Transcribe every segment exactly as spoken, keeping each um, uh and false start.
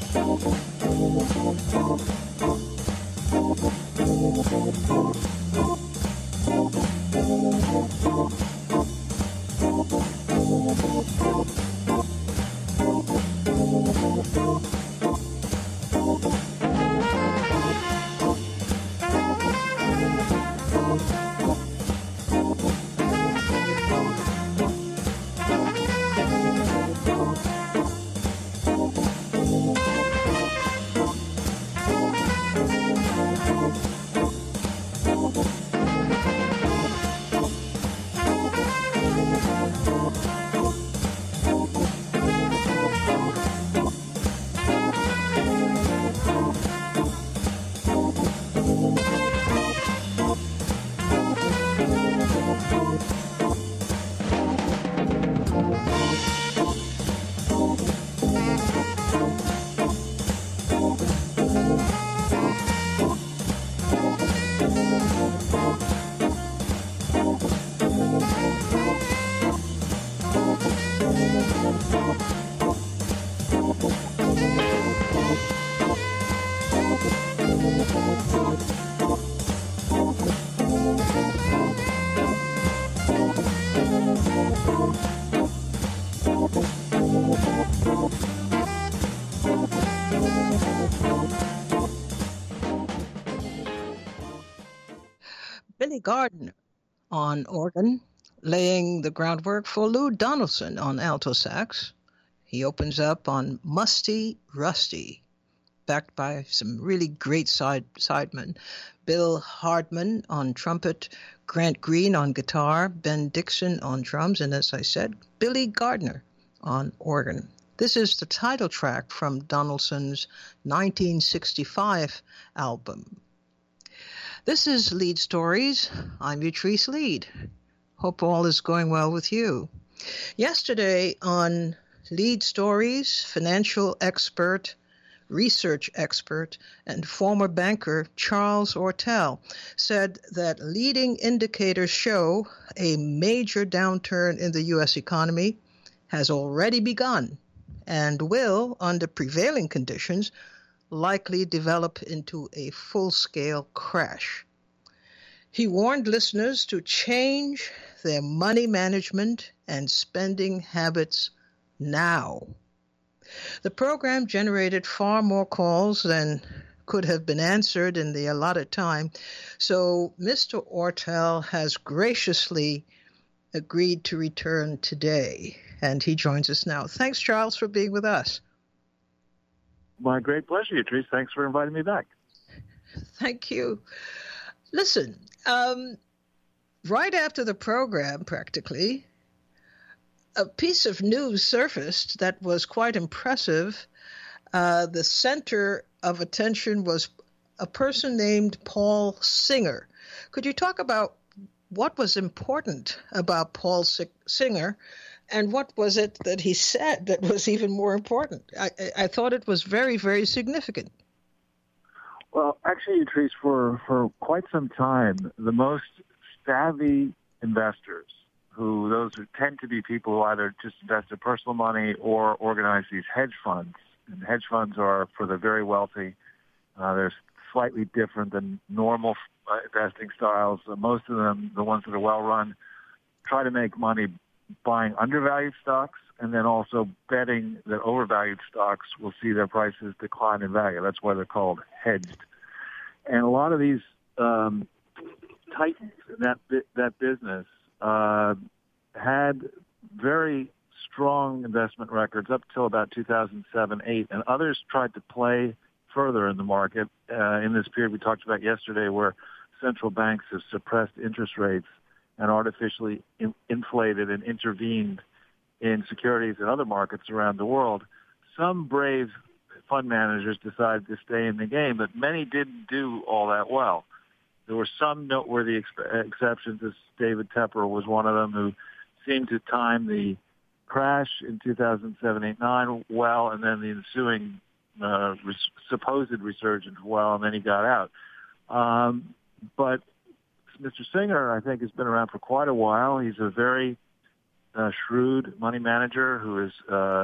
Billy Gardner on organ, laying the groundwork for Lou Donaldson on alto sax. He opens up on Musty Rusty, backed by some really great side sidemen. Bill Hardman on trumpet, Grant Green on guitar, Ben Dixon on drums, and as I said, Billy Gardner on organ. This is the title track from Donaldson's nineteen sixty-five album. This is Lead Stories. I'm Utrice Lead. Hope all is going well with you. Yesterday on Lead Stories, financial expert, research expert, and former banker Charles Ortel said that leading indicators show a major downturn in the U S economy has already begun and will, under prevailing conditions, likely develop into a full-scale crash. He warned listeners to change their money management and spending habits now. The program generated far more calls than could have been answered in the allotted time, so Mister Ortel has graciously agreed to return today, and he joins us now. Thanks, Charles, for being with us. My great pleasure, Utrice. Thanks for inviting me back. Thank you. Listen, um, right after the program, practically, a piece of news surfaced that was quite impressive. Uh, the center of attention was a person named Paul Singer. Could you talk about what was important about Paul Singer, and what was it that he said that was even more important? I, I thought it was very, very significant. Well, actually, Utrice, for, for quite some time, the most savvy investors, who those who tend to be people who either just invest their personal money or organize these hedge funds. And hedge funds are for the very wealthy. Uh, they're slightly different than normal uh, investing styles. Uh, most of them, the ones that are well-run, try to make money buying undervalued stocks and then also betting that overvalued stocks will see their prices decline in value. That's why they're called hedged. And a lot of these um, titans in that, that business Uh, had very strong investment records up till about two thousand seven, eight, and others tried to play further in the market uh, in this period we talked about yesterday, where central banks have suppressed interest rates and artificially in- inflated and intervened in securities and other markets around the world. Some brave fund managers decided to stay in the game, but many didn't do all that well. There were some noteworthy ex- exceptions. As David Tepper was one of them, who seemed to time the crash in two thousand seven, eight, nine well, and then the ensuing uh, res- supposed resurgence well, and then he got out. Um, but Mister Singer, I think, has been around for quite a while. He's a very uh, shrewd money manager who has uh,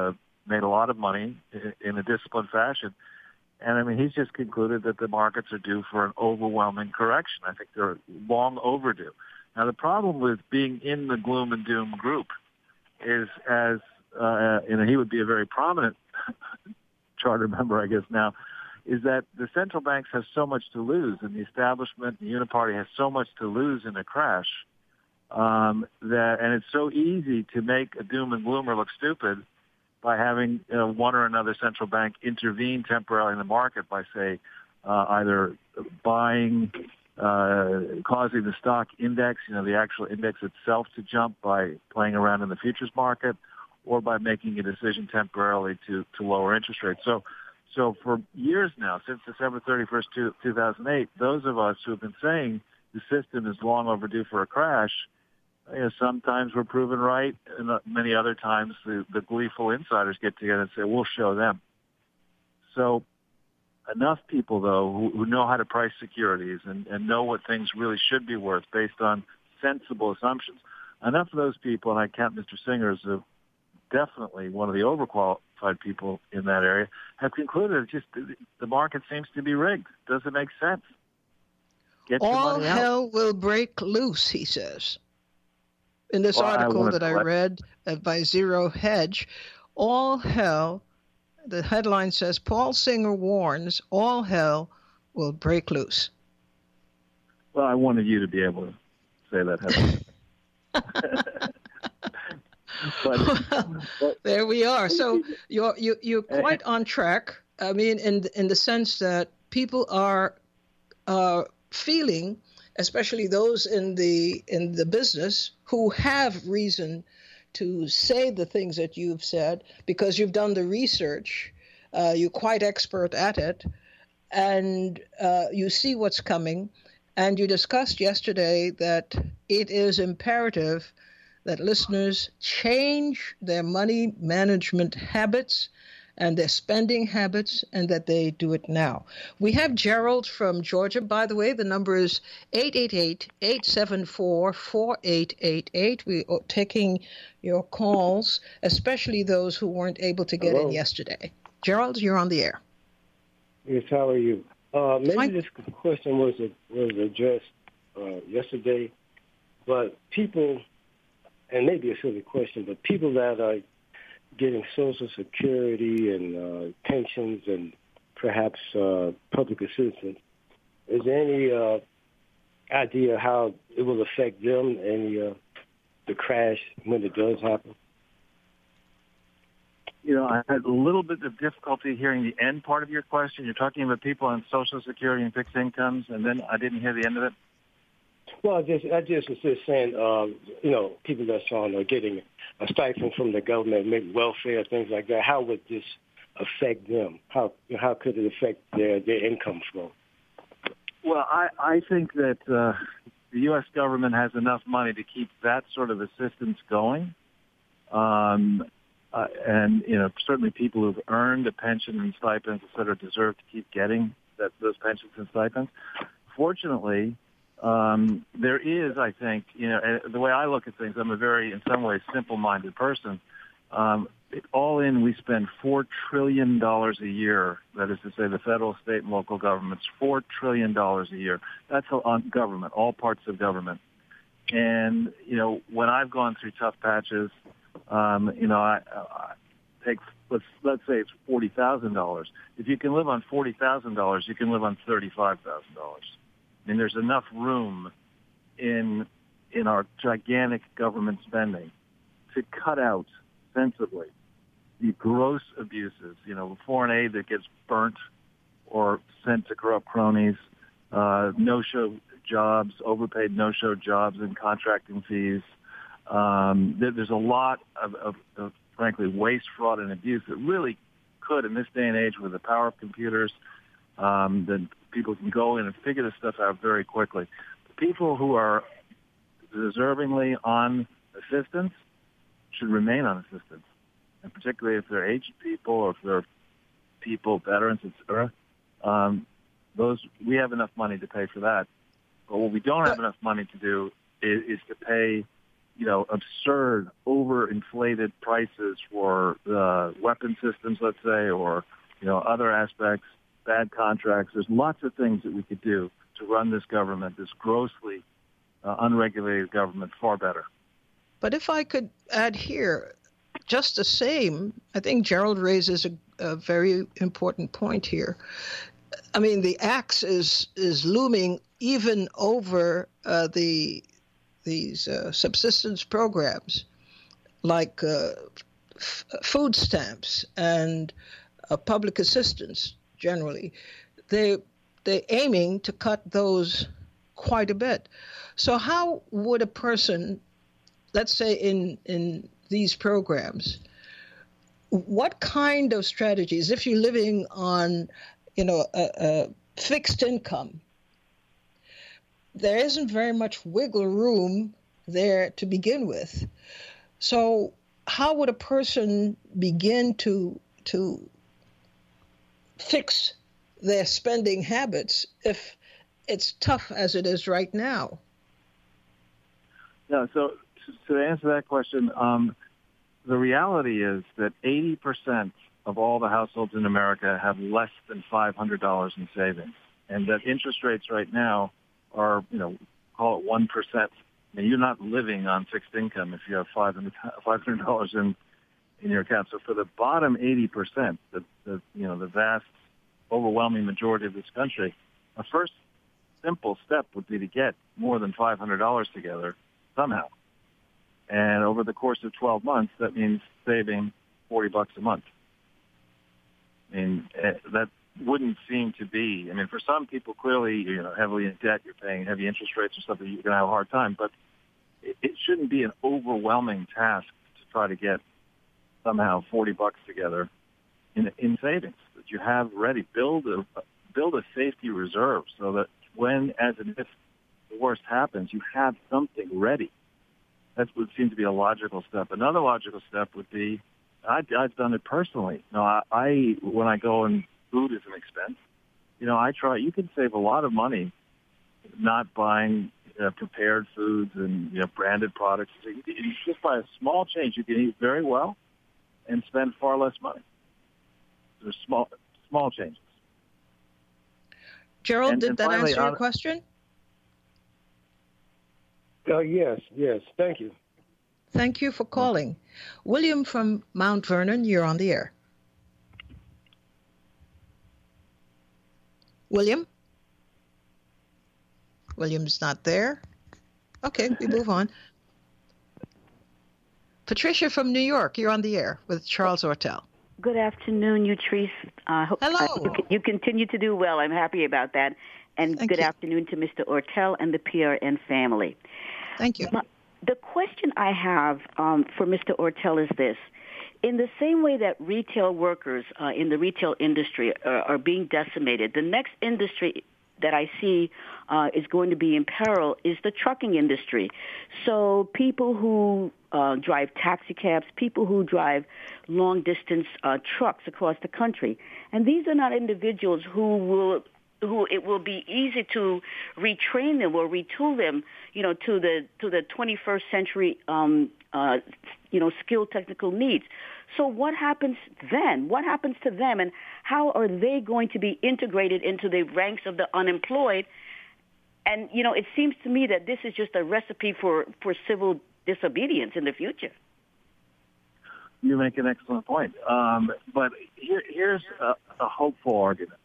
made a lot of money in a disciplined fashion. And, I mean, he's just concluded that the markets are due for an overwhelming correction. I think they're long overdue. Now, the problem with being in the gloom and doom group is, as uh, you know, he would be a very prominent charter member, I guess, now, is that the central banks have so much to lose, and the establishment, the Uniparty, has so much to lose in a crash, um, that, and it's so easy to make a doom and gloomer look stupid by having you know, one or another central bank intervene temporarily in the market by, say, uh, either buying, uh, causing the stock index, you know, the actual index itself to jump by playing around in the futures market, or by making a decision temporarily to, to lower interest rates. So, so for years now, since December thirty-first, two thousand eight, those of us who have been saying the system is long overdue for a crash, you know, sometimes we're proven right, and many other times the, the gleeful insiders get together and say, we'll show them. So enough people, though, who, who know how to price securities and, and know what things really should be worth based on sensible assumptions, enough of those people, and I count Mister Singer as a, definitely one of the overqualified people in that area, have concluded that just the market seems to be rigged. Doesn't make sense. Get your All money out. hell will break loose, he says. In this Well, article I that I read uh, by Zero Hedge, all hell, the headline says, Paul Singer warns, all hell will break loose. Well, I wanted you to be able to say that headline. but, well, there we are. So you're, you, you're quite on track. I mean, in, in the sense that people are uh, feeling, especially those in the in the business who have reason to say the things that you've said because you've done the research, uh, you're quite expert at it, and uh, you see what's coming. And you discussed yesterday that it is imperative that listeners change their money management habits and their spending habits, and that they do it now. We have Gerald from Georgia. By the way, the number is eight eight eight, eight seven four, four eight eight eight. We are taking your calls, especially those who weren't able to get Hello. in yesterday. Gerald, you're on the air. Yes, how are you? Uh, maybe Fine. this question was was addressed uh, yesterday, but people, and maybe a silly question, but people that are getting Social Security and uh, pensions and perhaps uh, public assistance, is there any uh, idea how it will affect them, any uh, the crash when it does happen? You know, I had a little bit of difficulty hearing the end part of your question. You're talking about people on Social Security and fixed incomes, and then I didn't hear the end of it. Well, I just I just was just saying, uh, you know, people that's on are getting a stipend from the government, maybe welfare, things like that. How would this affect them? How how could it affect their, their income flow? Well, I, I think that uh, the U S government has enough money to keep that sort of assistance going. Um, uh, and, you know, certainly people who've earned a pension and stipends, et cetera, deserve to keep getting that, those pensions and stipends. Fortunately, Um, there is, I think, you know, the way I look at things, I'm a very, in some ways, simple-minded person. Um, all in, we spend four trillion dollars a year. That is to say, the federal, state, and local governments, four trillion dollars a year. That's on government, all parts of government. And, you know, when I've gone through tough patches, um, you know, I, I take, let's, let's say it's forty thousand dollars. If you can live on forty thousand dollars, you can live on thirty-five thousand dollars. I mean, there's enough room in in our gigantic government spending to cut out sensibly the gross abuses, you know, foreign aid that gets burnt or sent to corrupt cronies, uh, no-show jobs, overpaid no-show jobs and contracting fees. Um, there, there's a lot of, of, of, frankly, waste, fraud, and abuse that really could, in this day and age with the power of computers, um, then people can go in and figure this stuff out very quickly. The people who are deservingly on assistance should remain on assistance, and particularly if they're aged people or if they're people, veterans, et cetera. Um, those, we have enough money to pay for that. But what we don't have enough money to do is, is to pay you know, absurd, overinflated prices for the weapon systems, let's say, or, you know, other aspects, bad contracts. There's lots of things that we could do to run this government, this grossly uh, unregulated government, far better. But if I could add here, just the same, I think Gerald raises a, a very important point here. I mean, the axe is is looming even over uh, the these uh, subsistence programs, like uh, f- food stamps and uh, public assistance. Generally, they they're aiming to cut those quite a bit. So, how would a person, let's say in in these programs, what kind of strategies, if you're living on, you know, a, a fixed income, there isn't very much wiggle room there to begin with. So how would a person begin to to fix their spending habits if it's tough as it is right now? Yeah, so to answer that question, um, the reality is that eighty percent of all the households in America have less than five hundred dollars in savings, and that interest rates right now are, you know, call it one percent. I mean, you're not living on fixed income if you have five hundred dollars in, in your account. So for the bottom eighty percent, the, the, you know, the vast, overwhelming majority of this country, a first simple step would be to get more than five hundred dollars together somehow. And over the course of twelve months, that means saving forty bucks a month. I mean, that wouldn't seem to be, I mean, for some people, clearly, you know, heavily in debt, you're paying heavy interest rates or something, you're going to have a hard time. But it, it shouldn't be an overwhelming task to try to get somehow forty bucks together in, in savings that you have ready. Build a, build a safety reserve so that when, as and if the worst happens, you have something ready. That would seem to be a logical step. Another logical step would be, I, I've done it personally. You know, I, I when I go and food is an expense, you know, I try. You can save a lot of money not buying uh, prepared foods and, you know, branded products. So you, you just buy a small change. You can eat very well and spend far less money. There's small small changes. Gerald, and, did and that finally, answer your on, question? Uh, yes, yes. Thank you. Thank you for calling. William from Mount Vernon, you're on the air. William? William's not there. Okay, we move on. Patricia from New York, you're on the air with Charles Ortel. Good afternoon, Utrice. Uh, hope, Hello. Uh, you, you continue to do well. I'm happy about that. And Thank good you. afternoon to Mister Ortel and the P R N family. Thank you. My, the question I have um, for Mister Ortel is this. In the same way that retail workers uh, in the retail industry are, are being decimated, the next industry that I see uh, is going to be in peril is the trucking industry. So people who uh, drive taxi cabs, people who drive long-distance uh, trucks across the country. And these are not individuals who will who it will be easy to retrain them or retool them, you know, to the to the twenty-first century, um, uh, you know, skilled technical needs. So what happens then? What happens to them, and how are they going to be integrated into the ranks of the unemployed? And, you know, it seems to me that this is just a recipe for, for civil disobedience in the future. You make an excellent point. Um, but here, here's a, a hopeful argument.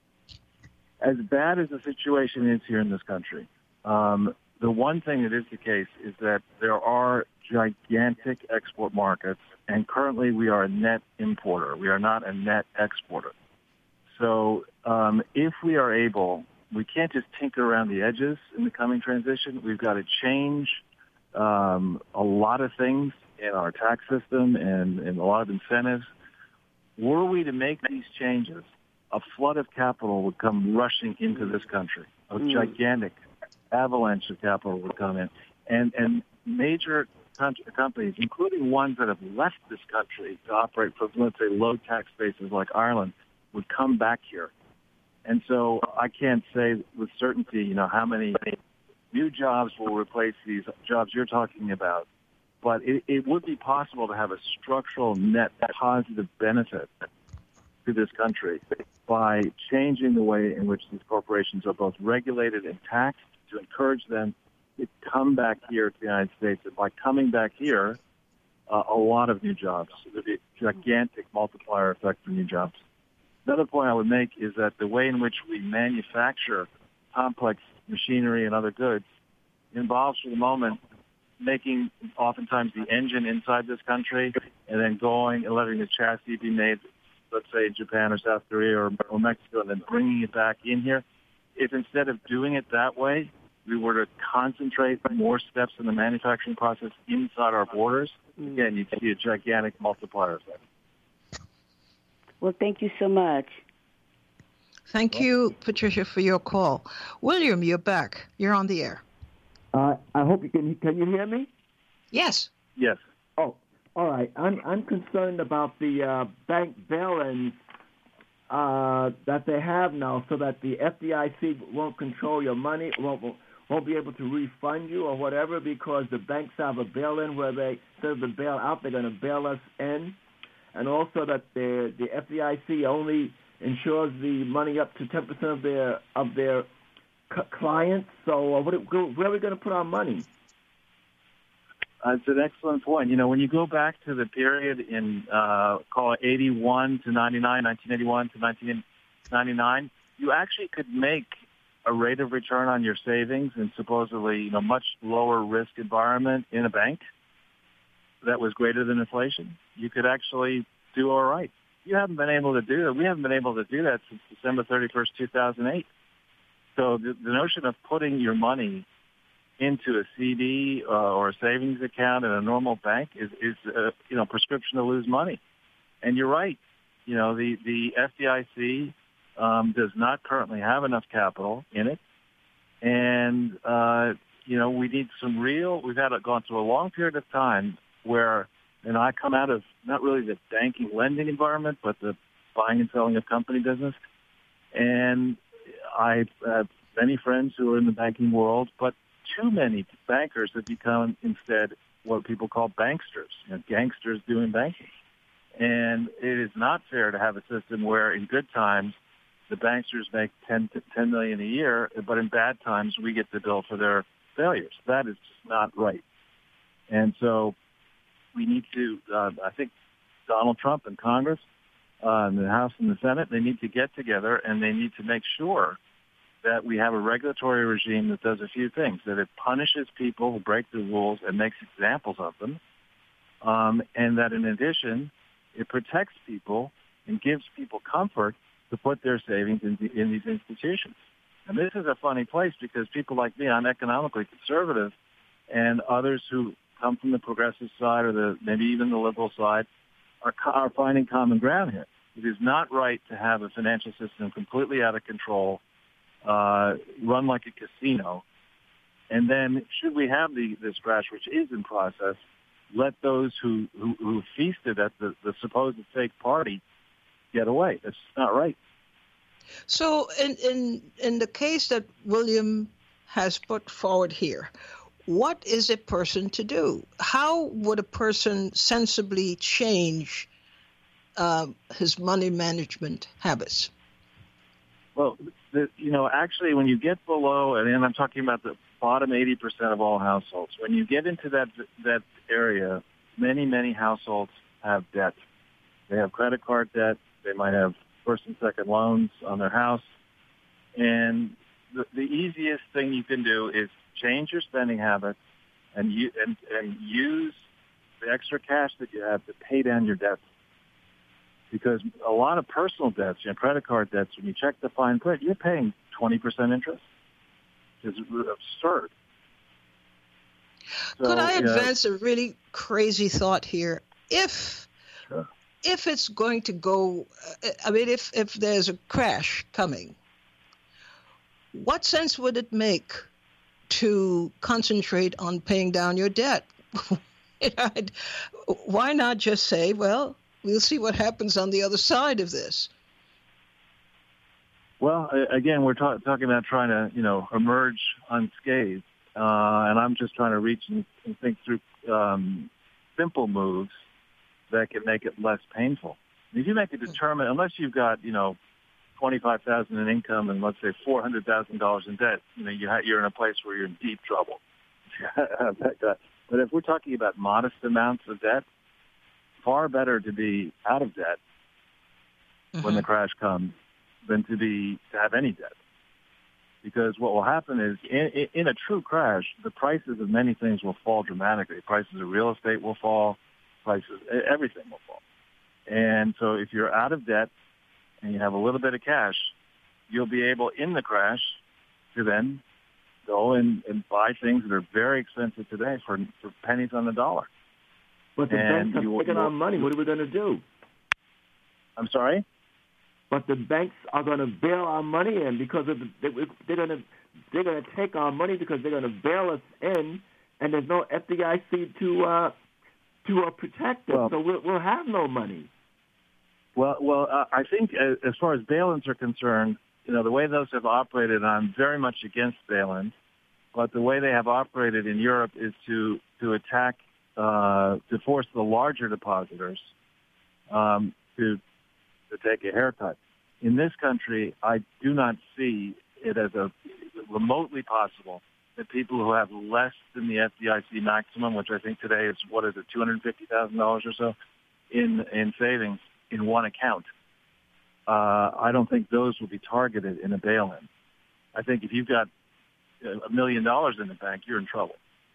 As bad as the situation is here in this country, um, the one thing that is the case is that there are gigantic export markets, and currently we are a net importer. We are not a net exporter. So um, if we are able, we can't just tinker around the edges in the coming transition. We've got to change um, a lot of things in our tax system and, and a lot of incentives. Were we to make these changes, a flood of capital would come rushing into this country. A mm. gigantic avalanche of capital would come in. And, and major companies, including ones that have left this country to operate from, let's say, low tax bases like Ireland, would come back here. And so I can't say with certainty, you know, how many new jobs will replace these jobs you're talking about. but it, it would be possible to have a structural net positive benefit to this country by changing the way in which these corporations are both regulated and taxed to encourage them to come back here to the United States. And by coming back here, uh, a lot of new jobs. There'd be a gigantic multiplier effect for new jobs. Another point I would make is that the way in which we manufacture complex machinery and other goods involves, for the moment, making oftentimes the engine inside this country and then going and letting the chassis be made, let's say, in Japan or South Korea or, or Mexico, and then bringing it back in here. If instead of doing it that way, we were to concentrate more steps in the manufacturing process inside our borders, again, you'd see a gigantic multiplier effect. Well, thank you so much. Thank you, Patricia, for your call. William, you're back. You're on the air. Uh, I hope you can. Can you hear me? Yes. Yes. Oh, all right. I'm I'm concerned about the uh, bank bail-ins uh, that they have now, so that the F D I C won't control your money, won't won't be able to refund you or whatever, because the banks have a bail-in where they, instead of the bail-out, they're going to bail us in, and also that the the F D I C only insures the money up to ten percent of their of their c- clients. So uh, what, where are we going to put our money? Uh, it's an excellent point. You know, when you go back to the period in, uh, call it eighty-one to ninety-nine, nineteen eighty-one to nineteen ninety-nine, you actually could make a rate of return on your savings in supposedly, you know, much lower risk environment in a bank that was greater than inflation. You could actually do all right. You haven't been able to do that. We haven't been able to do that since December thirty-first, two thousand eight. So the, the notion of putting your money into a C D uh, or a savings account in a normal bank is, is uh, you know, prescription to lose money. And you're right. You know, the, the F D I C um, does not currently have enough capital in it. And, uh, you know, we need some real, we've had a, gone through a long period of time where, and I come out of not really the banking lending environment, but the buying and selling of company business. And I have many friends who are in the banking world, but too many bankers have become instead what people call banksters, you know, gangsters doing banking. And it is not fair to have a system where in good times the banksters make ten, ten million a year, but in bad times we get the bill for their failures. That is just not right. And so we need to, uh, I think Donald Trump and Congress, uh, and the House and the Senate, they need to get together and they need to make sure that we have a regulatory regime that does a few things, that it punishes people who break the rules and makes examples of them, um, and that in addition, it protects people and gives people comfort to put their savings in, the, in these institutions. And this is a funny place because people like me, I'm economically conservative, and others who come from the progressive side or the maybe even the liberal side are, are finding common ground here. It is not right to have a financial system completely out of control, uh, run like a casino, and then should we have the this crash, which is in process, let those who, who, who feasted at the, the supposed fake party get away. That's not right. So in, in, in the case that William has put forward here, what is a person to do? How would a person sensibly change uh, his money management habits? Well, the, you know, actually, when you get below, and I'm talking about the bottom eighty percent of all households, when you get into that that area, many, many households have debt. They have credit card debt. They might have first and second loans on their house. And the, the easiest thing you can do is change your spending habits and, you, and, and use the extra cash that you have to pay down your debts. Because a lot of personal debts, you know, credit card debts, when you check the fine print, you're paying twenty percent interest. It's absurd. So, Could I advance know, a really crazy thought here? If sure. if it's going to go, I mean, if, if there's a crash coming, what sense would it make to concentrate on paying down your debt? Why not just say, well, we'll see what happens on the other side of this? Well, again, we're ta- talking about trying to, you know, emerge unscathed, uh, and I'm just trying to reach and, and think through um, simple moves that can make it less painful. If you make a determined, unless you've got, you know, twenty-five thousand dollars in income and let's say four hundred thousand dollars in debt, you know, you ha- you're in a place where you're in deep trouble. But if we're talking about modest amounts of debt, far better to be out of debt mm-hmm. when the crash comes than to be to have any debt. Because what will happen is in, in a true crash, the prices of many things will fall dramatically. Prices of real estate will fall. Prices, everything will fall. And so if you're out of debt and you have a little bit of cash, you'll be able in the crash to then go and, and buy things that are very expensive today for, for pennies on the dollar. But the and banks are taking our money. What are we going to do? I'm sorry? But the banks are going to bail our money in because of the, they're going to they're going to take our money because they're going to bail us in, and there's no F D I C to uh, to uh, protect us. Well, so we'll, we'll have no money. Well, well, uh, I think as, as far as bail-ins are concerned, you know, the way those have operated, I'm very much against bail-ins. But the way they have operated in Europe is to to attack, uh, to force the larger depositors um, to to take a haircut. In this country, I do not see it as a remotely possible that people who have less than the F D I C maximum, which I think today is, what is it, two hundred fifty thousand dollars or so in, in savings in one account, uh, I don't think those will be targeted in a bail-in. I think if you've got a million dollars in the bank, you're in trouble.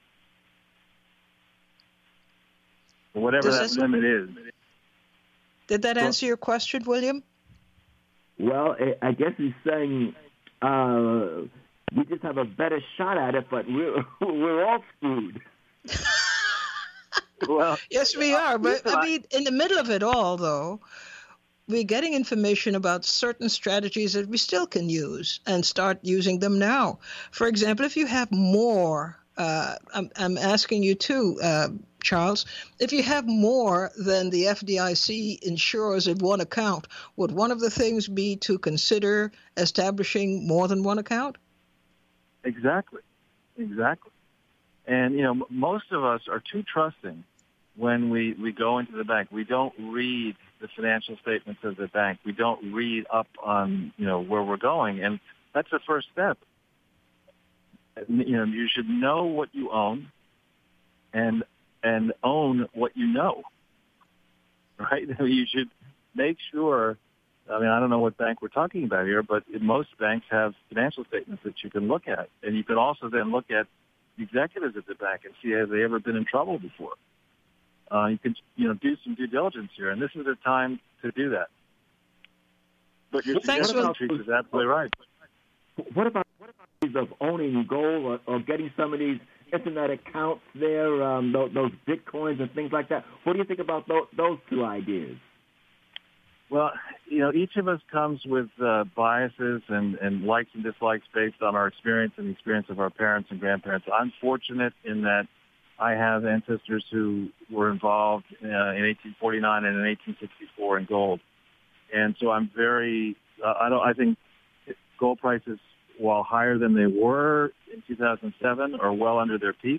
But whatever Does that limit is. Did that answer your question, William? Well, I guess he's saying uh, we just have a better shot at it, but we're we're all screwed. Well, yes, we are. But I mean, in the middle of it all, though, we're getting information about certain strategies that we still can use and start using them now. For example, if you have more, uh, I'm, I'm asking you too, uh, Charles, if you have more than the F D I C insures in one account, would one of the things be to consider establishing more than one account? Exactly. Exactly. And, you know, most of us are too trusting when we, we go into the bank. We don't read the financial statements of the bank. We don't read up on, you know, where we're going. And that's the first step. You know, you should know what you own and and own what you know, right? You should make sure, I mean, I don't know what bank we're talking about here, but most banks have financial statements that you can look at. And you can also then look at the executives at the bank and see have they ever been in trouble before. Uh, you can, you know, do some due diligence here, and this is the time to do that. But your suggestion, Patrice, is absolutely right. What about what about these of owning gold or, or getting some of these internet accounts there, um, those, those bitcoins and things like that? What do you think about those, those two ideas? Well, you know, each of us comes with uh, biases and, and likes and dislikes based on our experience and the experience of our parents and grandparents. I'm fortunate in that I have ancestors who were involved uh, in eighteen forty-nine and in eighteen sixty-four in gold, and so I'm very. Uh, I don't. I think gold prices, while higher than they were in two thousand seven, are well under their peaks.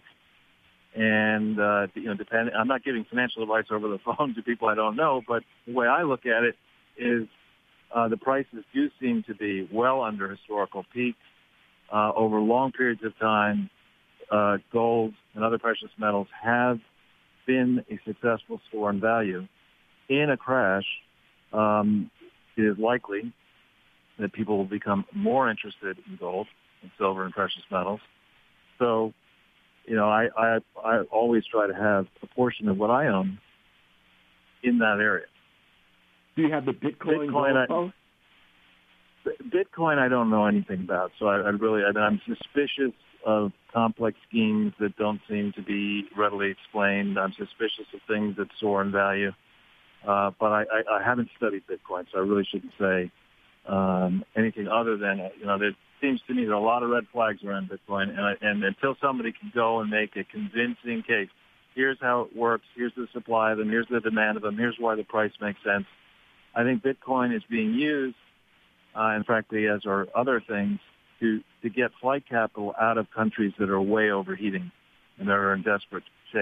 And uh, you know, depending, I'm not giving financial advice over the phone to people I don't know, but the way I look at it is uh, the prices do seem to be well under historical peaks uh, over long periods of time. Uh, gold and other precious metals have been a successful store in value. In a crash, um, it is likely that people will become more interested in gold and silver and precious metals. So, you know, I, I, I always try to have a portion of what I own in that area. Do you have the Bitcoin? Bitcoin, I, Bitcoin I don't know anything about, so I, I really, I, I'm suspicious of complex schemes that don't seem to be readily explained. I'm suspicious of things that soar in value. Uh, but I, I, I haven't studied Bitcoin, so I really shouldn't say um, anything other than, you know, there seems to me there are a lot of red flags around Bitcoin. And, I, and until somebody can go and make a convincing case, here's how it works, here's the supply of them, here's the demand of them, here's why the price makes sense, I think Bitcoin is being used, uh, and frankly, as are other things, to, to get flight capital out of countries that are way overheating and that are in desperate shape.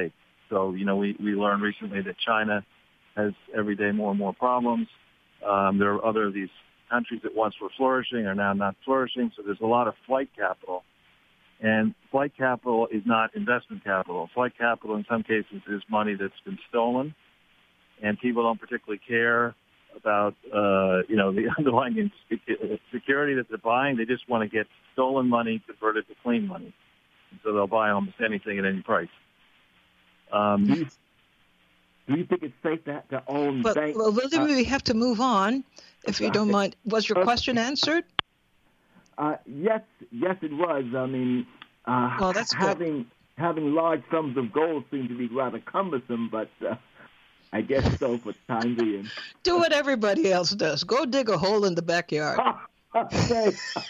So, you know, we, we learned recently that China has every day more and more problems. Um, there are other of these countries that once were flourishing are now not flourishing. So there's a lot of flight capital. And flight capital is not investment capital. Flight capital in some cases is money that's been stolen, and people don't particularly care about, uh, you know, the underlying security that they're buying. They just want to get stolen money converted to clean money. And so they'll buy almost anything at any price. Um, do, you, do you think it's safe to, to own but, banks? Well, William, uh, we have to move on, if you don't mind. Was your question answered? Uh, yes, yes, it was. I mean, uh, well, that's having good. having large sums of gold seems to be rather cumbersome, but uh, I guess so for the time being. Do what everybody else does. Go dig a hole in the backyard. Okay.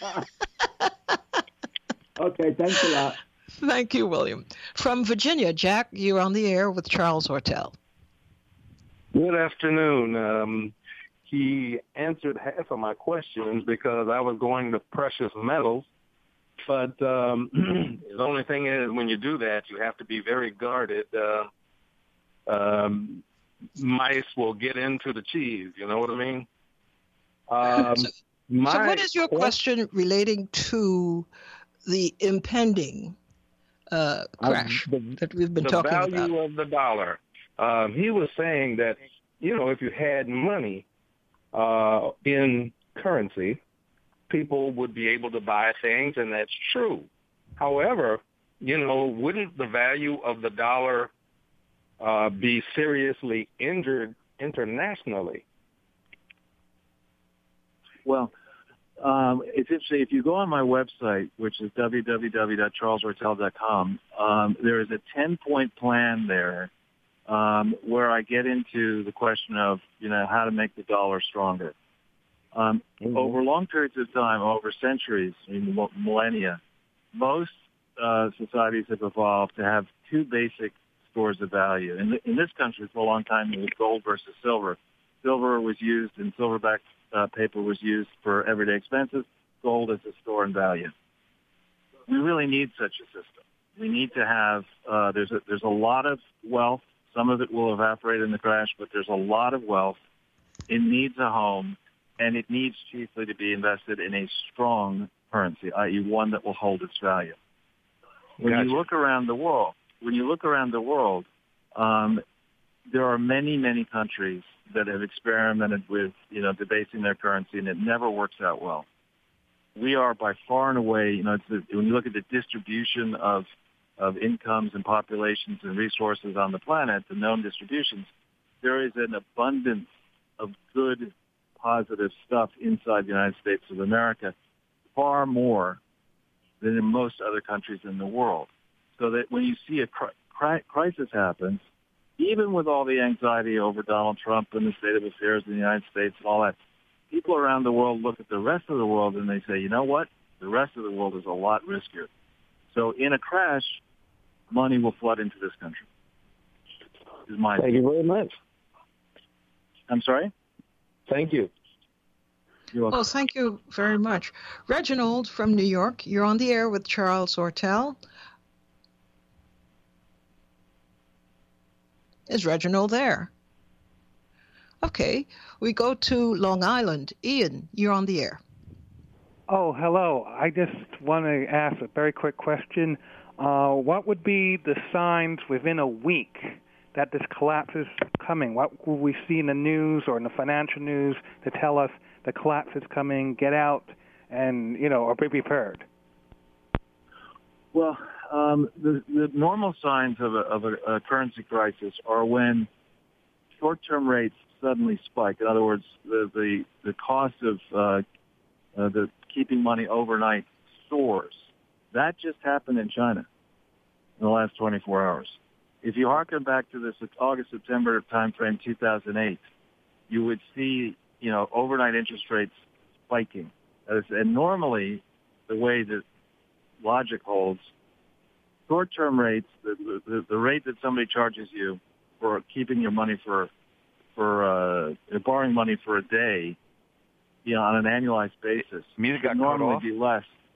Okay, thanks a lot. Thank you, William. From Virginia, Jack, you're on the air with Charles Ortel. Good afternoon. Um, he answered half of my questions because I was going to precious metals. But um, the only thing is, when you do that, you have to be very guarded. Uh, um, mice will get into the cheese. You know what I mean? Um, so, my so what is your question relating to the impending uh, crash uh, the, that we've been the talking about? The value of the dollar. Um, he was saying that, you know, if you had money uh, in currency, people would be able to buy things, and that's true. However, you know, wouldn't the value of the dollar uh, be seriously injured internationally? Well, um, it's interesting. If you go on my website, which is w w w dot charles ortel dot com, um, there is a ten-point plan there um, where I get into the question of, you know, how to make the dollar stronger. Um, mm-hmm. Over long periods of time, over centuries, I mean, millennia, most uh, societies have evolved to have two basic stores of value. In, in this country, for a long time, it was gold versus silver. Silver was used, and silverback uh, paper was used for everyday expenses. Gold as a store in value. We really need such a system. We need to have. Uh, there's a, there's a lot of wealth. Some of it will evaporate in the crash, but there's a lot of wealth. It needs a home. And it needs chiefly to be invested in a strong currency, that is one that will hold its value. When Gotcha. you look around the world, when you look around the world, um, there are many, many countries that have experimented with, you know, debasing their currency, and it never works out well. We are by far and away, you know, it's the, when you look at the distribution of of incomes and populations and resources on the planet, the known distributions, there is an abundance of good, positive stuff inside the United States of America, far more than in most other countries in the world. So that when you see a cri- cri- crisis happens, even with all the anxiety over Donald Trump and the state of affairs in the United States and all that, people around the world look at the rest of the world and they say, you know what? The rest of the world is a lot riskier. So in a crash, money will flood into this country. Is my Thank view. you very much. I'm sorry? Thank you. You're welcome. Well, thank you very much. Reginald from New York, you're on the air with Charles Ortel. Is Reginald there? Okay, we go to Long Island. Ian, you're on the air. Oh, hello. I just want to ask a very quick question. Uh, what would be the signs within a week that this collapse is coming? What will we see in the news or in the financial news to tell us the collapse is coming, get out, and, you know, or be prepared? Well, um, the, the normal signs of a, of a, a currency crisis are when short-term rates suddenly spike. In other words, the, the, the cost of uh, uh, the keeping money overnight soars. That just happened in China in the last twenty-four hours. If you harken back to this August, September timeframe, two thousand eight, you would see, you know, overnight interest rates spiking. And normally, the way that logic holds, short-term rates, the, the, the rate that somebody charges you for keeping your money for, for uh, borrowing money for a day, you know, on an annualized basis, Music got would normally cut off. be less.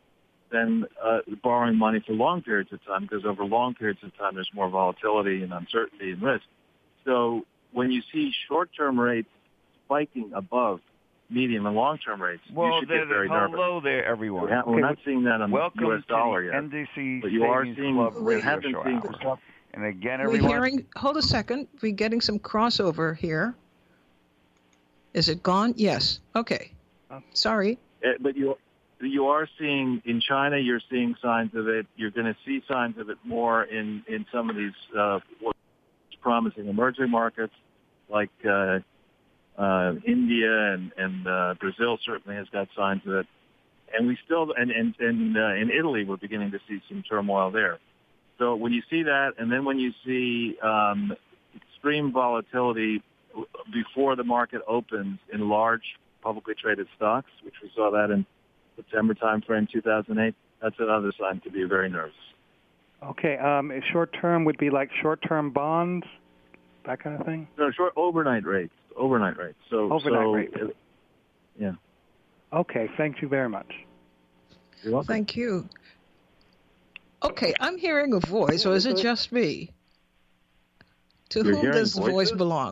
than uh, borrowing money for long periods of time, because over long periods of time there's more volatility and uncertainty and risk. So when you see short-term rates spiking above medium and long-term rates, well, you should get very nervous. Hello there, everyone. We're, ha- we're not seeing that on Welcome the U S dollar to the yet. N D C but you are Savings seeing, Club we radio have been show seeing hours. some- And again, We're everyone. hearing, hold a second, we're getting some crossover here. Is it gone? Yes. Okay. Sorry. Uh, but you you are seeing in China, you're seeing signs of it. You're going to see signs of it more in, in some of these uh, promising emerging markets like uh, uh, India and, and uh, Brazil certainly has got signs of it. And we still, and, and, and uh, in Italy, we're beginning to see some turmoil there. So when you see that, and then when you see um, extreme volatility before the market opens in large publicly traded stocks, which we saw that in September timeframe two thousand eight, that's another sign to be very nervous. Okay, um, short term would be like short term bonds, that kind of thing. No, short overnight rates. Overnight rates. So overnight so, rates. Uh, yeah. Okay, thank you very much. You're welcome. Thank you. Okay, I'm hearing a voice, or is it just me? To You're whom hearing does the voice voices? belong?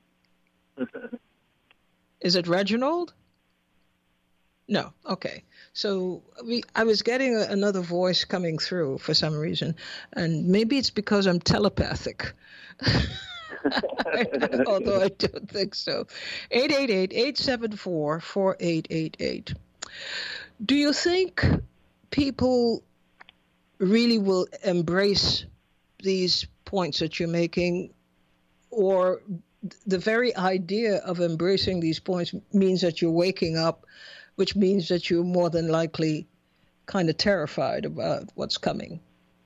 Is it Reginald? No. Okay. So we, I was getting a, another voice coming through for some reason, and maybe it's because I'm telepathic. Although I don't think so. eight eight eight, eight seven four, four eight eight eight. Do you think people really will embrace these points that you're making, or the very idea of embracing these points means that you're waking up, which means that you're more than likely kind of terrified about what's coming?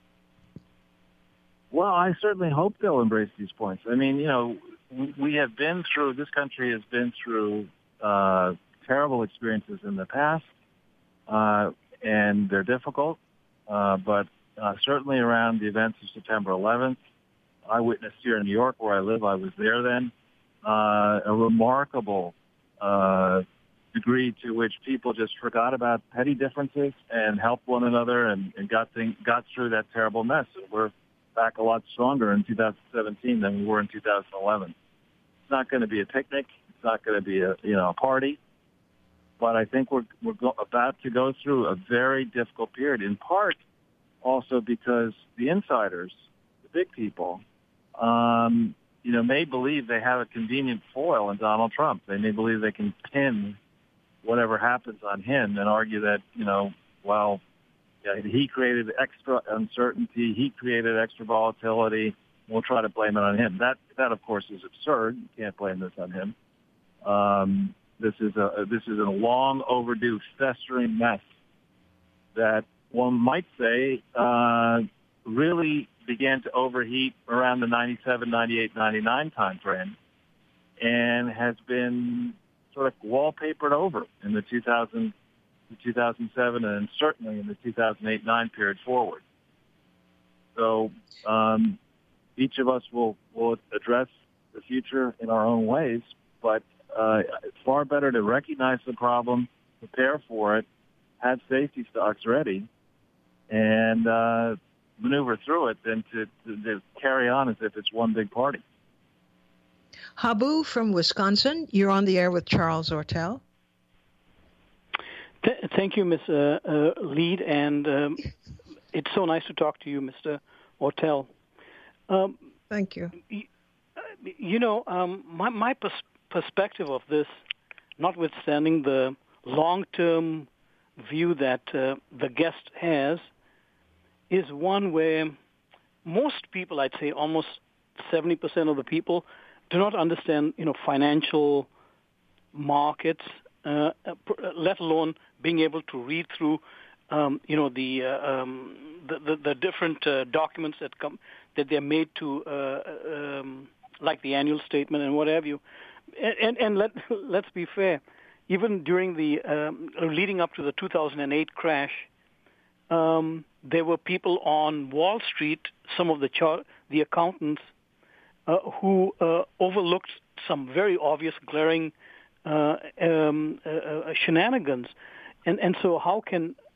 Well, I certainly hope they'll embrace these points. I mean, you know, we have been through, this country has been through uh, terrible experiences in the past, uh, and they're difficult, uh, but uh, certainly around the events of September eleventh, I witnessed here in New York where I live, I was there then, uh, a remarkable uh, degree to which people just forgot about petty differences and helped one another and, and got things, got through that terrible mess. And we're back a lot stronger in two thousand seventeen than we were in two thousand eleven. It's not going to be a picnic. It's not going to be a, you know, a party. But I think we're, we're go- about to go through a very difficult period, in part also because the insiders, the big people, um, you know, may believe they have a convenient foil in Donald Trump. They may believe they can pin whatever happens on him and argue that, you know, well, yeah, he created extra uncertainty, he created extra volatility, we'll try to blame it on him. That, that of course, is absurd. You can't blame this on him. Um, this is a this is a long overdue, festering mess that one might say uh, really began to overheat around the ninety-seven, ninety-eight, ninety-nine time frame and has been sort of wallpapered over in the two thousand, two thousand seven and certainly in the two thousand eight nine period forward. So um, each of us will, will address the future in our own ways, but uh, it's far better to recognize the problem, prepare for it, have safety stocks ready, and uh, maneuver through it than to, to, to carry on as if it's one big party. Habu from Wisconsin, you're on the air with Charles Ortel. Th- thank you, Miz Uh, uh, Lead, and um, it's so nice to talk to you, Mister Ortel. Um, Thank you. You, you know, um, my, my pers- perspective of this, notwithstanding the long-term view that uh, the guest has, is one where most people, I'd say almost seventy percent of the people, do not understand, you know, financial markets, uh, let alone being able to read through, um, you know, the, uh, um, the, the the different uh, documents that come that they're made to, uh, um, like the annual statement and what have you. And, and, and let let's be fair, even during the um, leading up to the two thousand eight crash, um, there were people on Wall Street, some of the char- the accountants, uh, who uh, overlooked some very obvious, glaring uh, um, uh, uh, shenanigans. And and so how can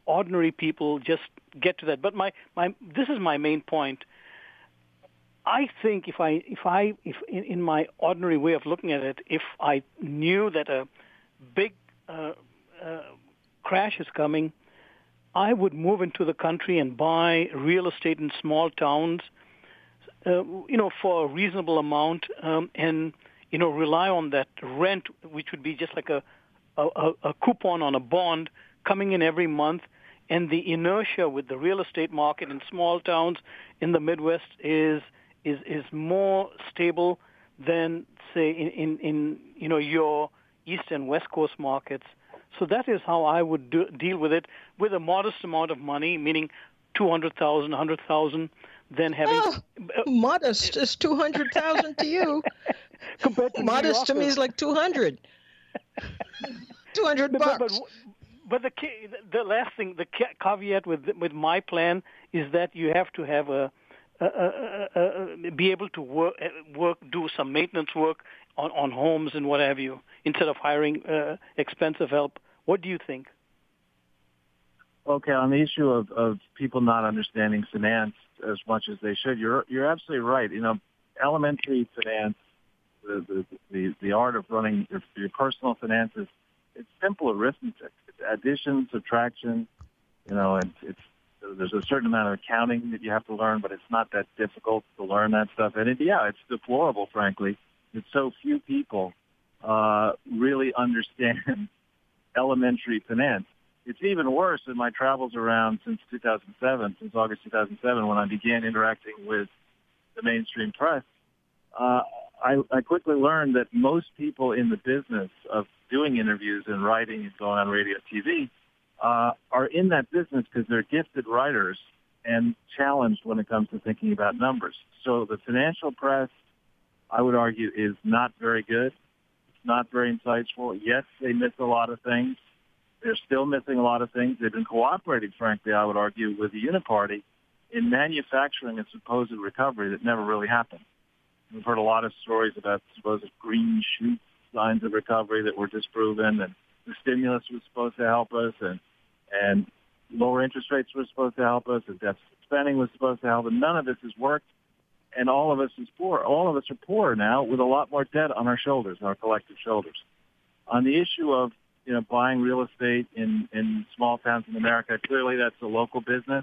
ordinary people just get to that. But my, my this is my main point. I think if I if I if in, in my ordinary way of looking at it, if I knew that a big uh, uh, crash is coming, I would move into the country and buy real estate in small towns, uh, you know, for a reasonable amount, um, and you know, rely on that rent, which would be just like a, a a coupon on a bond coming in every month. And the inertia with the real estate market in small towns in the Midwest is is is more stable than, say, in, in, in you know your East and West Coast markets. So that is how I would do, deal with it, with a modest amount of money, meaning two hundred thousand, one hundred thousand, then having oh, modest is two hundred thousand to you. Compared to modest to me is like two hundred. two hundred bucks. But, but, but the the last thing, the caveat with with my plan is that you have to have a, a, a, a, a be able to work work do some maintenance work on, on homes and what have you, instead of hiring uh, expensive help. What do you think? Okay, on the issue of, of people not understanding finance as much as they should, you're you're absolutely right. You know, elementary finance, the the the, the art of running your, your personal finances, it's simple arithmetic. It's addition, subtraction, you know, and it's there's a certain amount of accounting that you have to learn, but it's not that difficult to learn that stuff. And it, yeah, it's deplorable, frankly, that so few people uh, really understand elementary finance. It's even worse in my travels around since two thousand seven, since August two thousand seven, when I began interacting with the mainstream press. Uh, I, I quickly learned that most people in the business of doing interviews and writing and going on radio, T V, uh, are in that business because they're gifted writers and challenged when it comes to thinking about numbers. So the financial press, I would argue, is not very good. It's not very insightful. Yes, they miss a lot of things. They're still missing a lot of things. They've been cooperating, frankly, I would argue, with the Uniparty in manufacturing a supposed recovery that never really happened. We've heard a lot of stories about supposed green shoots, signs of recovery that were disproven, and the stimulus was supposed to help us, and and lower interest rates were supposed to help us, and deficit spending was supposed to help, and none of this has worked, and all of us is poor. All of us are poor now with a lot more debt on our shoulders, our collective shoulders. On the issue of you know buying real estate in, in small towns in America, clearly that's a local business.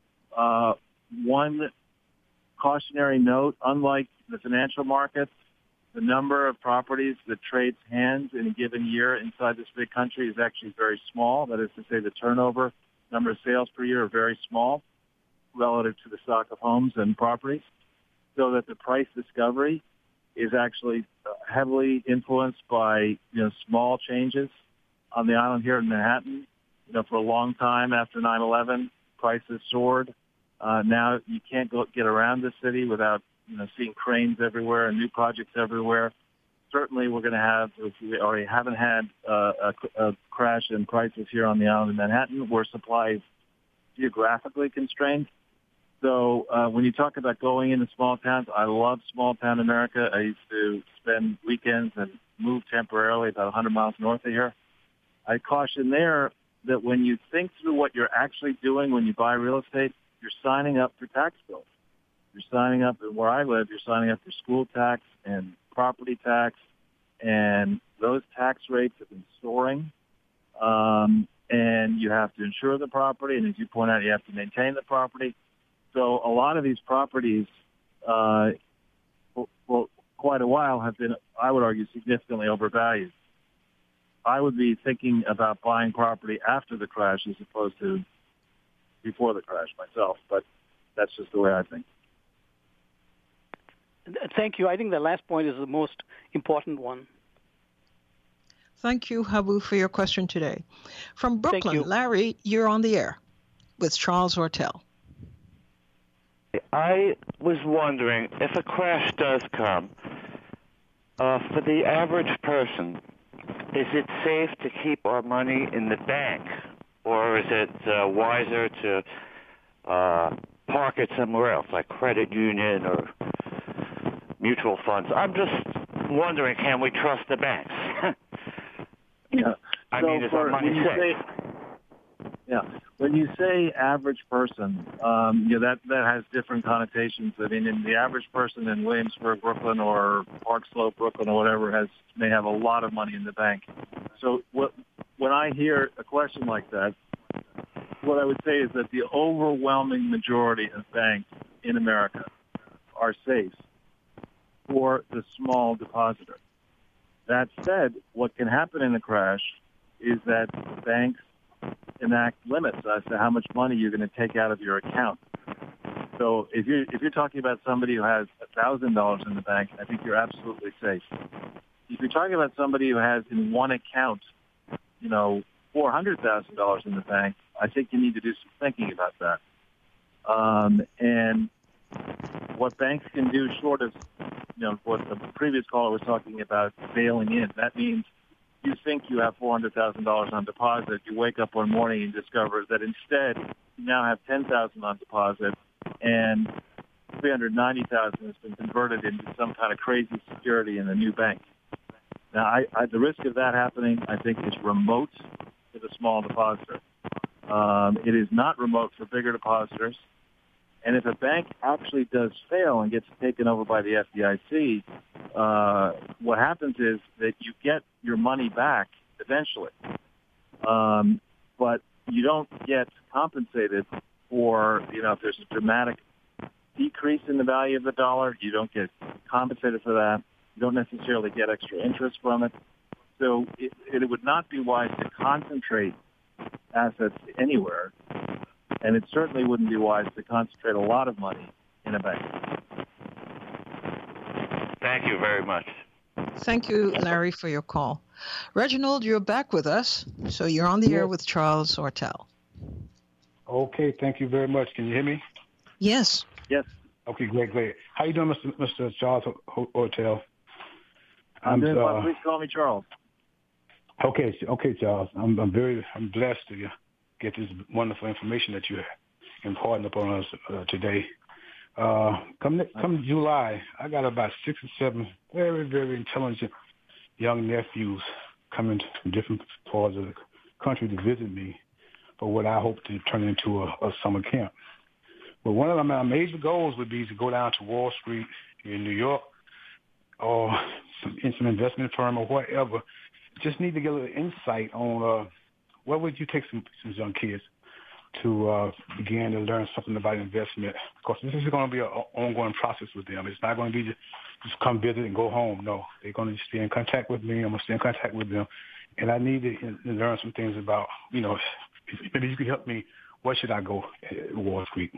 Uh, one cautionary note, unlike the financial markets, the number of properties that trades hands in a given year inside this big country is actually very small. That is to say, the turnover, number of sales per year are very small relative to the stock of homes and properties, so that the price discovery is actually heavily influenced by, you know, small changes on the island here in Manhattan. You know, for a long time after nine eleven, prices soared. Uh, now you can't go, get around the city without, you know, seeing cranes everywhere and new projects everywhere. Certainly we're going to have, if we already haven't had uh, a, a crash in prices here on the island of Manhattan, where supply is geographically constrained. So uh, when you talk about going into small towns, I love small town America. I used to spend weekends and move temporarily about one hundred miles north of here. I caution there that when you think through what you're actually doing when you buy real estate, you're signing up for tax bills. You're signing up, where I live, you're signing up for school tax and property tax, and those tax rates have been soaring. Um, and you have to insure the property, and as you point out, you have to maintain the property. So a lot of these properties, uh, for, for quite a while, have been, I would argue, significantly overvalued. I would be thinking about buying property after the crash as opposed to before the crash myself, but that's just the way I think. Thank you. I think the last point is the most important one. Thank you, Habu, for your question today. From Brooklyn, you. Larry, you're on the air with Charles Ortel. I was wondering, if a crash does come, uh, for the average person, is it safe to keep our money in the bank, or is it uh, wiser to uh, park it somewhere else, like credit union or mutual funds? I'm just wondering, can we trust the banks? Yeah. I so mean, is for, our money when you safe? Say, Yeah. When you say average person, um, you know, that, that has different connotations. I mean, in the average person in Williamsburg, Brooklyn, or Park Slope, Brooklyn, or whatever, has may have a lot of money in the bank. So what, when I hear a question like that, what I would say is that the overwhelming majority of banks in America are safe for the small depositor. That said, what can happen in a crash is that banks enact limits as to how much money you're going to take out of your account. So if you're, if you're talking about somebody who has one thousand dollars in the bank, I think you're absolutely safe. If you're talking about somebody who has in one account, you know, four hundred thousand dollars in the bank, I think you need to do some thinking about that. Um, and what banks can do short of, you know, what the previous caller was talking about, bailing in, that means you think you have four hundred thousand dollars on deposit, you wake up one morning and discover that instead you now have ten thousand dollars on deposit, and three hundred ninety thousand dollars has been converted into some kind of crazy security in a new bank. Now, I, I, the risk of that happening, I think, is remote for the small depositor. Um, it is not remote for bigger depositors. And if a bank actually does fail and gets taken over by the F D I C, uh, what happens is that you get your money back eventually. Um, but you don't get compensated for, you know, if there's a dramatic decrease in the value of the dollar, you don't get compensated for that. You don't necessarily get extra interest from it. So it, it would not be wise to concentrate assets anywhere. And it certainly wouldn't be wise to concentrate a lot of money in a bank. Thank you very much. Thank you, Larry, for your call. Reginald, you're back with us, so you're on the Yes. air with Charles Ortel. Okay, thank you very much. Can you hear me? Yes. Yes. Okay, great, great. How you doing, Mister Mister Charles Ortel? I'm doing well. uh, Please call me Charles. Okay, okay, Charles. I'm, I'm very, I'm blessed to get this wonderful information that you're imparting upon us uh, today. Uh, come come July, I got about six or seven very, very intelligent young nephews coming from different parts of the country to visit me for what I hope to turn into a, a summer camp. But one of my major goals would be to go down to Wall Street in New York or some, in some investment firm or whatever. Just need to get a little insight on uh, where would you take some, some young kids to uh, begin to learn something about investment. Of course, this is going to be an ongoing process with them. It's not going to be just, just come visit and go home. No, they're going to stay in contact with me. I'm going to stay in contact with them. And I need to learn some things about, you know, maybe you could help me. Where should I go at Wall Street?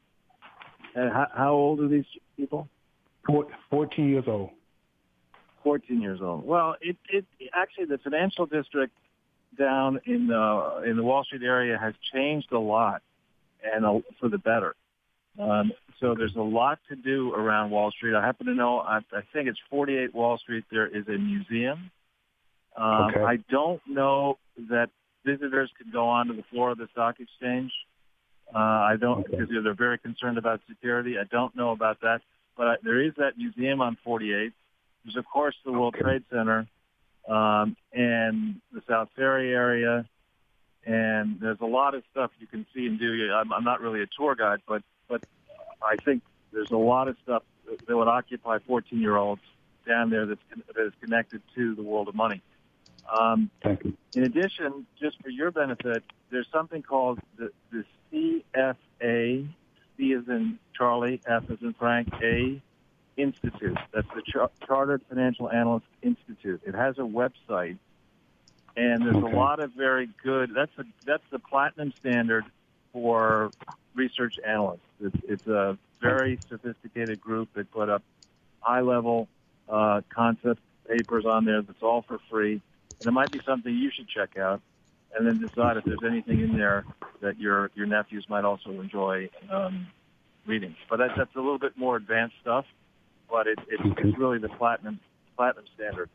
And how, how old are these people? Four, fourteen years old. fourteen years old. Well, it, it actually, the financial district down in the in the Wall Street area has changed a lot, and uh, for the better. Um, so there's a lot to do around Wall Street. I happen to know, I, I think it's forty-eight Wall Street. There is a museum. Um, Okay. I don't know that visitors can go onto the floor of the stock exchange. Uh, I don't, Okay. because they're very concerned about security. I don't know about that, but I, there is that museum on forty-eight. There's of course the World Okay. Trade Center. Um, and the South Ferry area, and there's a lot of stuff you can see and do. I'm, I'm not really a tour guide, but but I think there's a lot of stuff that would occupy fourteen-year-olds down there that's, that is connected to the world of money. Um, Thank you. in addition, just for your benefit, there's something called the, the C F A, C as in Charlie, F as in Frank, A Institute. That's the Char- Chartered Financial Analyst Institute. It has a website, and there's Okay. a lot of very good. That's a, that's the platinum standard for research analysts. It's, it's a very sophisticated group that put up high-level uh, concept papers on there. That's all for free. And it might be something you should check out, and then decide if there's anything in there that your your nephews might also enjoy um, reading. But that, that's a little bit more advanced stuff. But it, it, Okay. it's really the platinum platinum standard.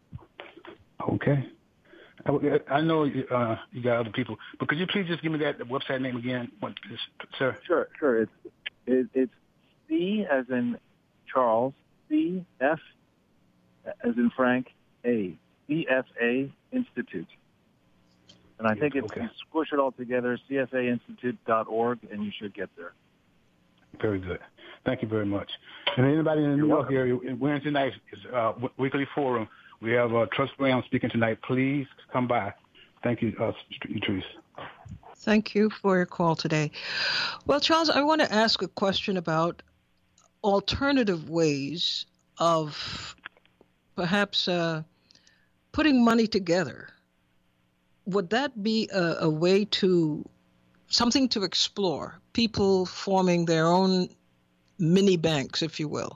Okay. I, I know uh, you got other people, but could you please just give me that website name again, what, sir? Sure, sure. It's it, it's C as in Charles, C F as in Frank, A, C F A Institute And I think if Okay. you squish it all together, c f a institute dot org, and you should get there. Very good. Thank you very much. And anybody in the New York welcome. area, Wednesday night is uh, w- weekly forum. We have uh, Trust Brown speaking tonight. Please come by. Thank you, uh, Idris. Thank you for your call today. Well, Charles, I want to ask a question about alternative ways of perhaps uh, putting money together. Would that be a, a way to, something to explore, people forming their own mini banks, if you will?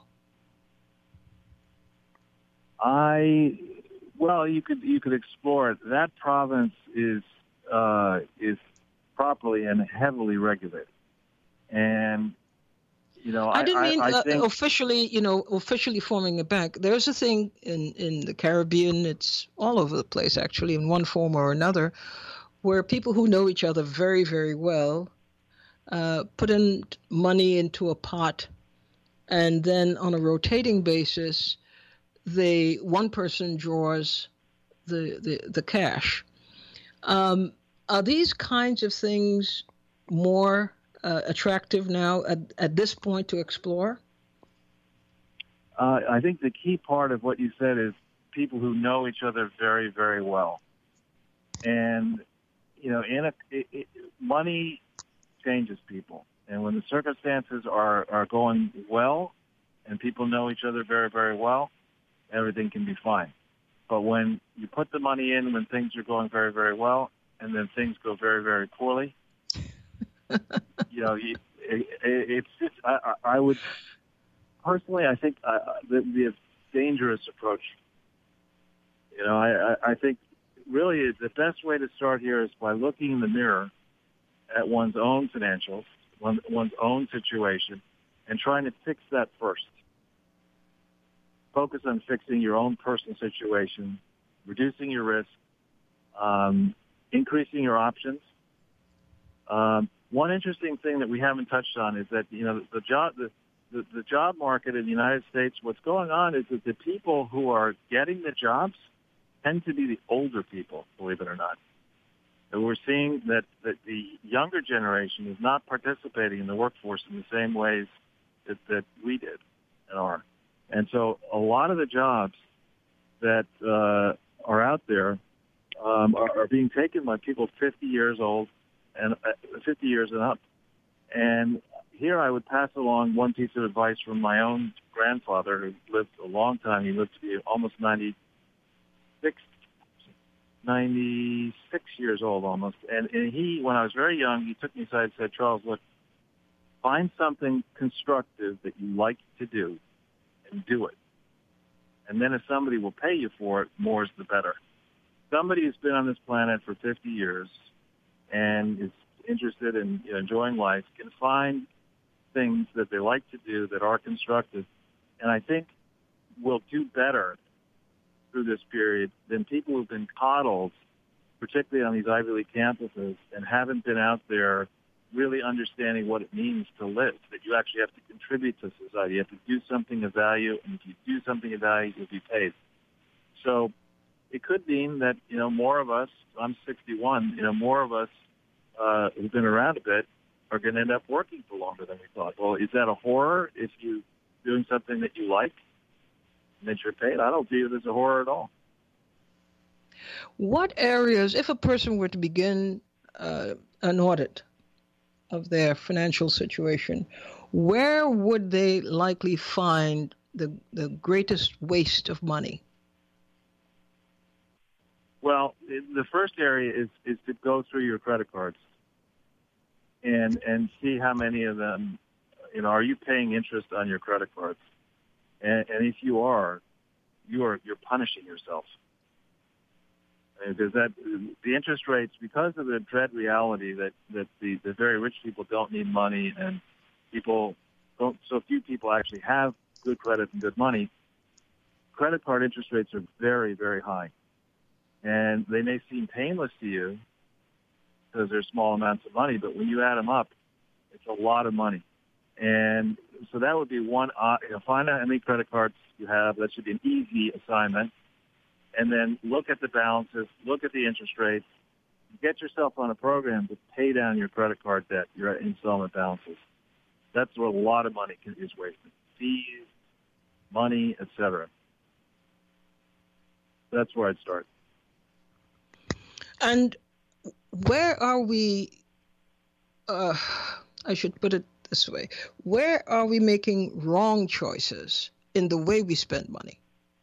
I, well, you could you could explore it. That province is uh, is properly and heavily regulated, and you know, I, I didn't I, mean I uh, think officially, you know, officially forming a bank. There's a thing in, in the Caribbean, it's all over the place actually, in one form or another, where people who know each other very, very well uh, put in money into a pot, and then on a rotating basis, they one person draws the the, the cash. Um, are these kinds of things more uh, attractive now at, at this point to explore? uh, I think the key part of what you said is people who know each other very, very well, and you know, in a it, it, money changes people, and when the circumstances are are going well, and people know each other very, very well, everything can be fine. But when you put the money in when things are going very, very well, and then things go very, very poorly, you know, it, it, it's just, I, I would, personally, I think uh, the, the dangerous approach. You know, I, I think really the best way to start here is by looking in the mirror at one's own financials, one, one's own situation, and trying to fix that first. Focus on fixing your own personal situation, reducing your risk, um, increasing your options. Um, one interesting thing that we haven't touched on is that, you know, the job the, the, the job market in the United States, what's going on is that the people who are getting the jobs tend to be the older people, believe it or not. And we're seeing that, that the younger generation is not participating in the workforce in the same ways that, that we did and are. And so a lot of the jobs that uh, are out there um, are, are being taken by people fifty years old and uh, fifty years and up. And here I would pass along one piece of advice from my own grandfather, who lived a long time. He lived to be almost ninety-six, ninety-six years old almost. And, and he, when I was very young, he took me aside and said, Charles, look, find something constructive that you like to do and do it. And then if somebody will pay you for it, more is the better. Somebody who's been on this planet for fifty years and is interested in, you know, enjoying life can find things that they like to do that are constructive. And I think we'll do better through this period than people who've been coddled, particularly on these Ivy League campuses, and haven't been out there really understanding what it means to live, that you actually have to contribute to society. You have to do something of value, and if you do something of value, you'll be paid. So it could mean that, you know, more of us, I'm sixty-one, you know, more of us uh, who've been around a bit are going to end up working for longer than we thought. Well, is that a horror if you're doing something that you like and that you're paid? I don't view it as a horror at all. What areas, if a person were to begin uh, an audit of their financial situation, where would they likely find the the greatest waste of money? Well, the first area is, is to go through your credit cards and and see how many of them, you know, are you paying interest on your credit cards? And, and if you are, you are you're punishing yourself. Because that the interest rates, because of the dread reality that, that the, the very rich people don't need money and people don't, so few people actually have good credit and good money, credit card interest rates are very, very high. And they may seem painless to you because they're small amounts of money, but when you add them up, it's a lot of money. And so that would be one, uh, you know, find out how many credit cards you have. That should be an easy assignment. And then look at the balances, look at the interest rates, get yourself on a program to pay down your credit card debt, your installment balances. That's where a lot of money is wasted. Fees, money, et cetera. That's where I'd start. And where are we, uh, I should put it this way, where are we making wrong choices in the way we spend money?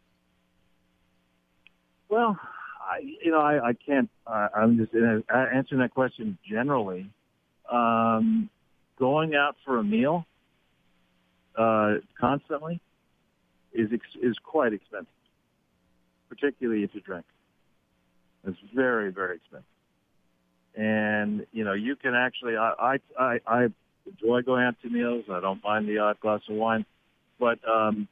Well, I, you know, I, I can't, uh, I'm just uh, answering that question generally. Um, going out for a meal uh, constantly is ex- is quite expensive, particularly if you drink. It's very, very expensive. And, you know, you can actually, I, I, I, I enjoy going out to meals. I don't mind the odd glass of wine. But um,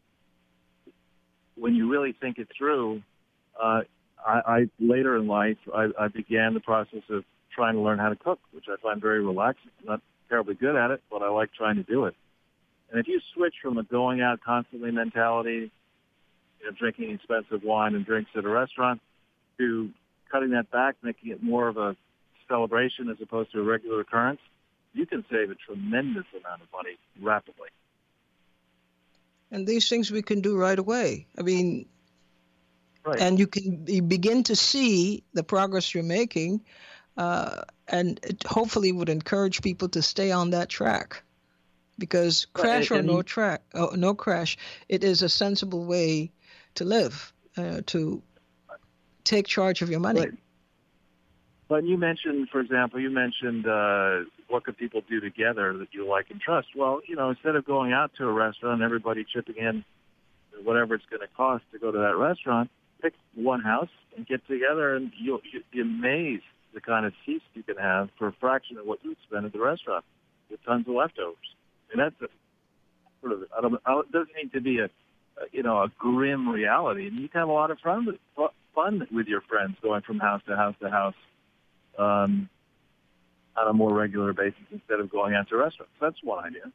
when you really think it through, uh, I, I later in life, I, I began the process of trying to learn how to cook, which I find very relaxing. I'm not terribly good at it, but I like trying to do it. And if you switch from a going out constantly mentality, you know, drinking expensive wine and drinks at a restaurant, to cutting that back, making it more of a celebration as opposed to a regular occurrence, you can save a tremendous amount of money rapidly. And these things we can do right away. I mean, right. And you can you begin to see the progress you're making, uh, and it hopefully would encourage people to stay on that track. Because crash right. or and no you, track, oh, no crash, it is a sensible way to live, uh, to take charge of your money. Right. But you mentioned, for example, you mentioned uh, what could people do together that you like and trust. Well, you know, instead of going out to a restaurant and everybody chipping in whatever it's going to cost to go to that restaurant, pick one house and get together, and you'll, you'll be amazed the kind of feast you can have for a fraction of what you'd spend at the restaurant with tons of leftovers. And that's a sort of, I don't, it doesn't need to be a, a, you know, a grim reality. And you can have a lot of fun with, fun with your friends going from house to house to house um, on a more regular basis instead of going out to restaurants. That's one idea.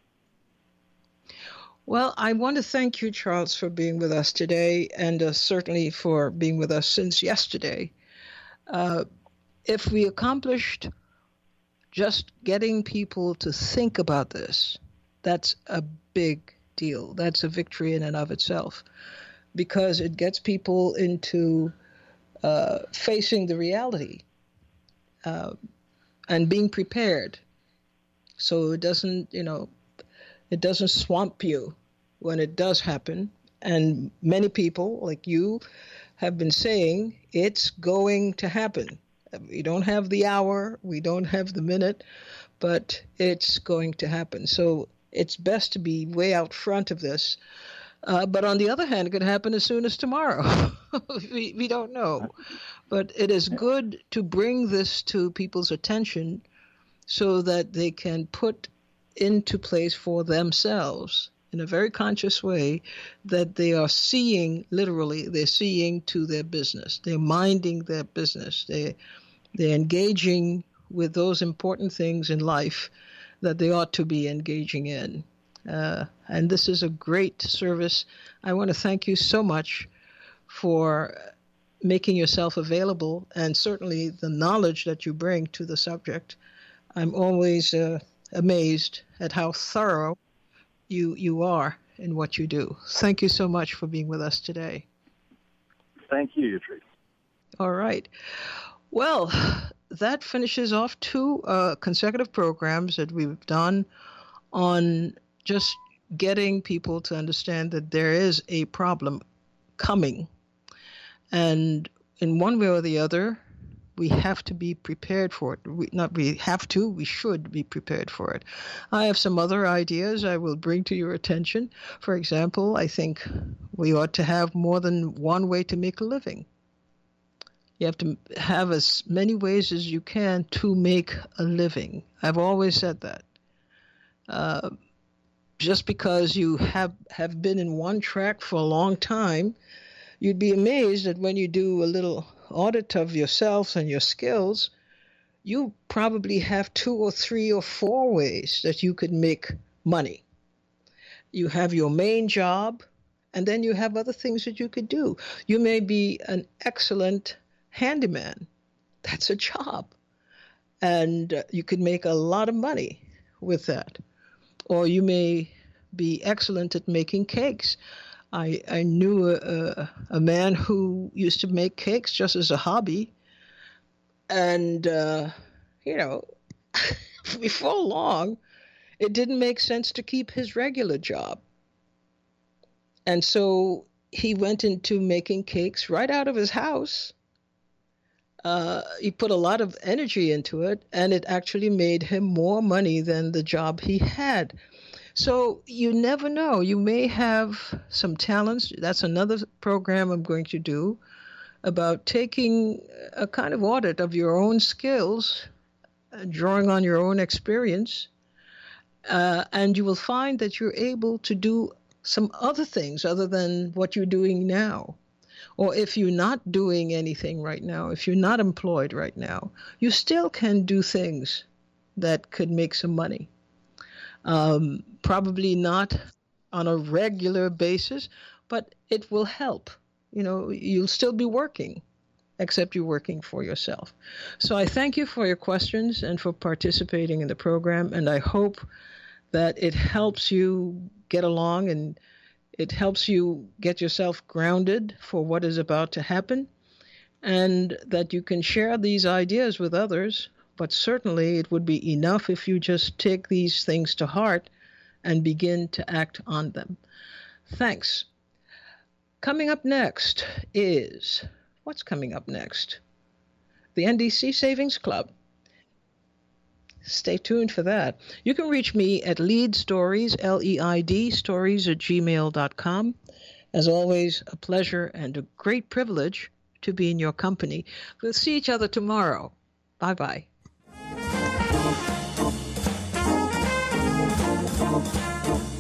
Well, I want to thank you, Charles, for being with us today, and uh, certainly for being with us since yesterday. Uh, if we accomplished just getting people to think about this, that's a big deal. That's a victory in and of itself, because it gets people into uh, facing the reality uh, and being prepared, so it doesn't, you know, it doesn't swamp you when it does happen. And many people, like you, have been saying it's going to happen. We don't have the hour, we don't have the minute, but it's going to happen. So it's best to be way out front of this. Uh, but on the other hand, it could happen as soon as tomorrow. we, we don't know. But it is good to bring this to people's attention so that they can put into place for themselves in a very conscious way that they are seeing, literally, they're seeing to their business. They're minding their business. They, they're engaging with those important things in life that they ought to be engaging in. Uh, and this is a great service. I want to thank you so much for making yourself available, and certainly the knowledge that you bring to the subject. I'm always uh, amazed at how thorough you you are in what you do. Thank you so much for being with us today. Thank you, Yatrice. All right. Well, that finishes off two uh, consecutive programs that we've done on just getting people to understand that there is a problem coming. And in one way or the other, we have to be prepared for it. We, not we have to, we should be prepared for it. I have some other ideas I will bring to your attention. For example, I think we ought to have more than one way to make a living. You have to have as many ways as you can to make a living. I've always said that. Uh, just because you have, have been in one track for a long time, you'd be amazed that when you do a little audit of yourself and your skills, you probably have two or three or four ways that you could make money. You have your main job, and then you have other things that you could do. You may be an excellent handyman. that's a job. And uh, you could make a lot of money with that. Or you may be excellent at making cakes. I, I knew a, a, a man who used to make cakes just as a hobby. And, uh, you know, before long, it didn't make sense to keep his regular job. And so he went into making cakes right out of his house. Uh, he put a lot of energy into it, and it actually made him more money than the job he had. So you never know. You may have some talents. That's another program I'm going to do about taking a kind of audit of your own skills, uh, drawing on your own experience, uh, and you will find that you're able to do some other things other than what you're doing now. Or if you're not doing anything right now, if you're not employed right now, you still can do things that could make some money. Um, probably not on a regular basis, but it will help. You know, you'll still be working, except you're working for yourself. So I thank you for your questions and for participating in the program, and I hope that it helps you get along and it helps you get yourself grounded for what is about to happen, and that you can share these ideas with others. But certainly it would be enough if you just take these things to heart and begin to act on them. Thanks. Coming up next is, what's coming up next? The N D C Savings Club. Stay tuned for that. You can reach me at lead stories, L E I D, stories at gmail dot com. As always, a pleasure and a great privilege to be in your company. We'll see each other tomorrow. Bye-bye. Thank you.